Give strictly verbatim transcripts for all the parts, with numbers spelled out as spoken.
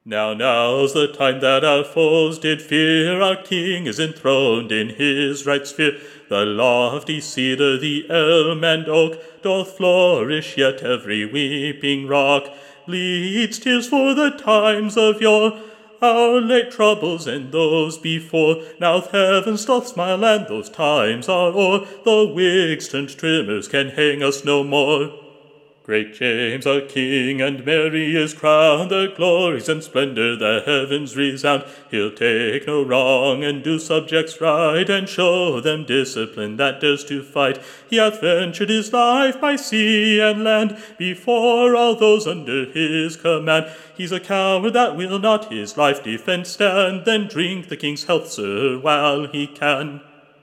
Now, now's the time that our foes did fear. Our King is enthroned in his right sphere. The lofty cedar, the elm and oak, doth flourish, yet every weeping rock bleeds tears for the times of yore. Our late troubles and those before, now heaven doth smile and those times are o'er. The Whigs and trimmers can hang us no more. Great James our King and Mary is crowned, their glories and splendor the heavens resound. He'll take no wrong and do subjects right, and show them discipline that dares to fight. He hath ventured his life by sea and land, before all those under his command. He's a coward that will not his life defend stand, then drink the King's health, sir, while he can.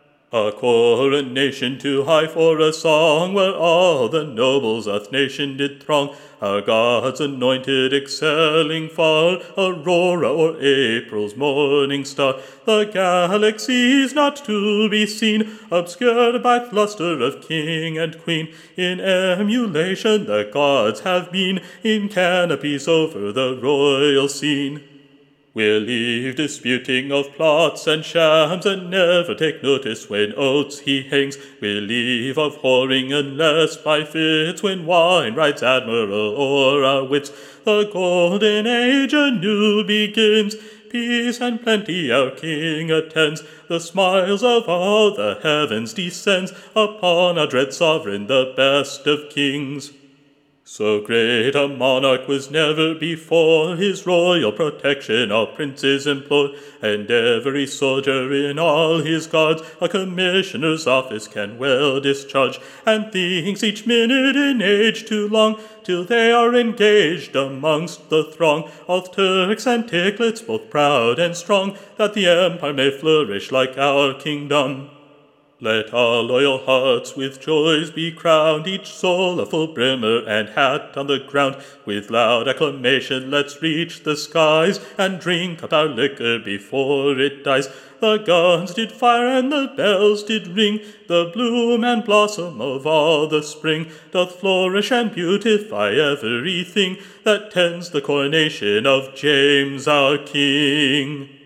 A coronation too high for a song, where all the nobles of nation did throng. Our God's anointed excelling far, Aurora or April's morning star. The galaxy's not to be seen, obscured by fluster of king and queen. In emulation the gods have been, in canopies over the royal scene. We'll leave disputing of plots and shams, and never take notice when oaths he hangs. We'll leave of whoring unless by fits, when wine rides admiral o'er our wits. The golden age anew begins, peace and plenty our King attends. The smiles of all the heavens descends upon our dread sovereign, the best of kings. So great a monarch was never before, his royal protection all princes implore, and every soldier in all his guards a commissioner's office can well discharge, and thinks each minute an age too long, till they are engaged amongst the throng of Turks and Ticklets, both proud and strong, that the empire may flourish like our kingdom. Let all loyal hearts with joys be crowned, each soul a full brimmer and hat on the ground. With loud acclamation let's reach the skies, and drink up our liquor before it dies. The guns did fire and the bells did ring, the bloom and blossom of all the spring doth flourish and beautify everything that tends the coronation of James our King.